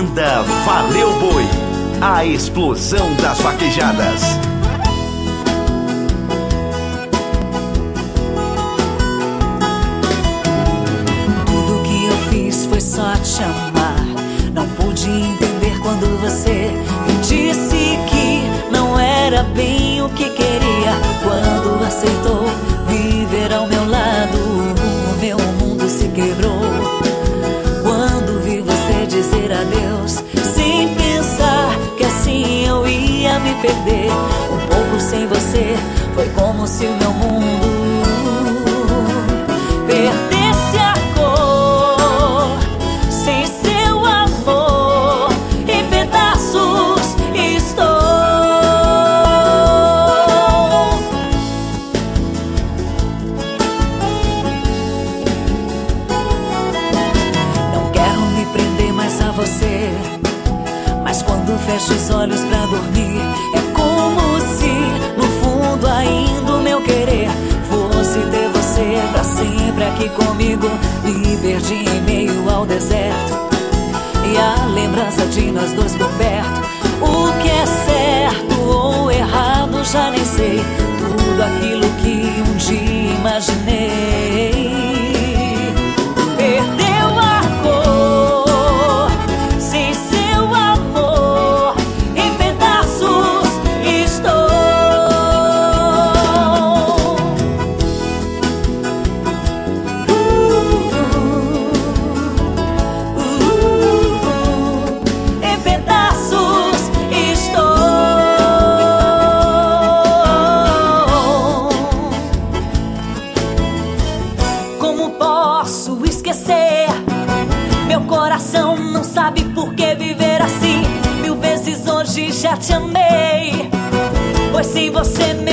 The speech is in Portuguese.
Banda Valeu Boi, a explosão das vaquejadas. Tudo que eu fiz foi só te amar. Não pude entender quando você me disse que não era bem o que queria. Quando aceitou viver ao meu lado, o meu mundo se quebrou. Quando vi você dizer adeus sem pensar que assim eu ia me perder, um pouco sem você foi como se o meu mundo perdesse a cor. Sem seu amor, em pedaços estou. Não quero me prender mais a você, mas quando fecho os olhos pra dormir, é como se no fundo ainda o meu querer fosse ter você pra sempre aqui comigo. Me perdi em meio ao deserto e a lembrança de nós dois por perto. O que é certo ou errado já nem sei. Tudo aquilo que um dia imaginei perdeu a cor. Sem seu amor, em pedaços estou. Em pedaços estou. Como posso esquecer? Meu coração não sabe por que viver assim. 1000 vezes hoje já te amei, pois sem você